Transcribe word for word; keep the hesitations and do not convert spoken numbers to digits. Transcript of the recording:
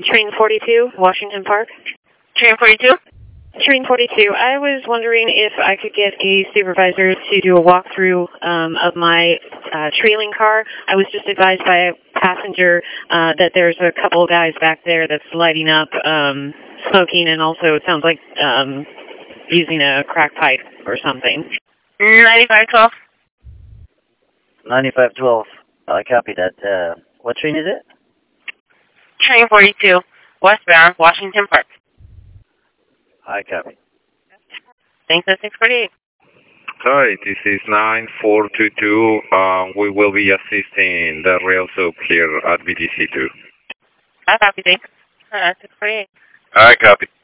Train forty-two, Washington Park. Train forty-two? Train forty-two, I was wondering if I could get a supervisor to do a walkthrough um, of my uh, trailing car. I was just advised by a passenger uh, that there's a couple guys back there that's lighting up, um, smoking, and also it sounds like um, using a crack pipe or something. ninety-five twelve. ninety-five twelve. I copy that. Uh, what train is it? Train forty-two, westbound, Washington Park. I copy. Thanks at six forty-eight. Hi, this is nine four two two. Um, we will be assisting the rail soup here at B T C two. I copy, thanks. Uh, six forty-eight. I copy.